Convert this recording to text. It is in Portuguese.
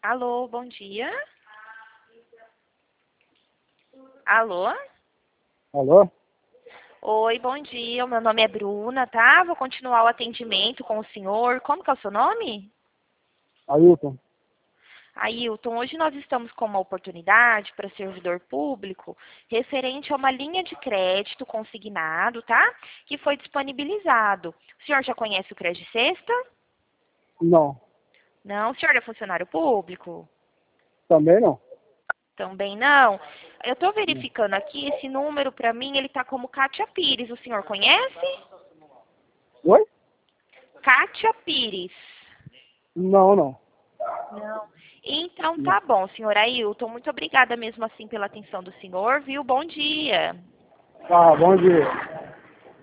Alô, bom dia. Alô? Alô? Oi, bom dia. O meu nome é Bruna, tá? Vou continuar o atendimento com o senhor. Como que é o seu nome? Ailton. Ailton, hoje nós estamos com uma oportunidade para servidor público referente a uma linha de crédito consignado, tá? Que foi disponibilizado. O senhor já conhece o Crédito Sexta? Não. Não? O senhor é funcionário público? Também não. Também não? Eu estou verificando aqui, esse número para mim, ele está como Kátia Pires. O senhor conhece? Oi? Kátia Pires. Não, não. Não. Então Não. tá bom, senhor Ailton. Muito obrigada mesmo assim pela atenção do senhor, viu? Bom dia. Tá, bom dia.